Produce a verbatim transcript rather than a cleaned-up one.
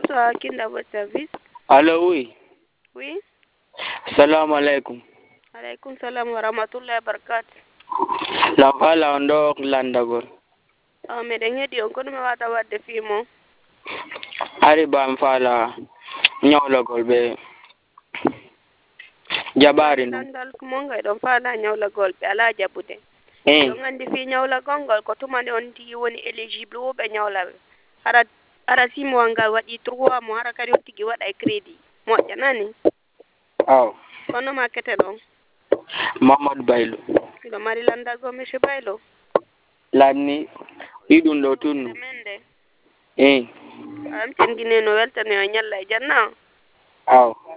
Bonsoir, Kinda, votre service. Allô, oui. Oui. Salam alaikum. Alaikum salam wa rahmatullahi wa barakatuh. La fala ndo landagol. Ah, me den hedi on kono me wata wadde fimo. Ari bam fala nyawlagol be jabari no. Landal ko monga don fala nyawlagol be ala jabude. Eh. Yo ngandi fi nyawlagol gol ko tumande on tigi woni eligible wo be nyawlabe. Ara ara simo wanga wadi trois mo ara kadi on tigi wada e credit. Mo janani. Aw. Kono makete don. Mamad Baylo. Do mari landago monsieur Baylo. Lanni idun do tunnu. Mende. Eh. Am ten gine no weltane o nyalla e janna. Aw.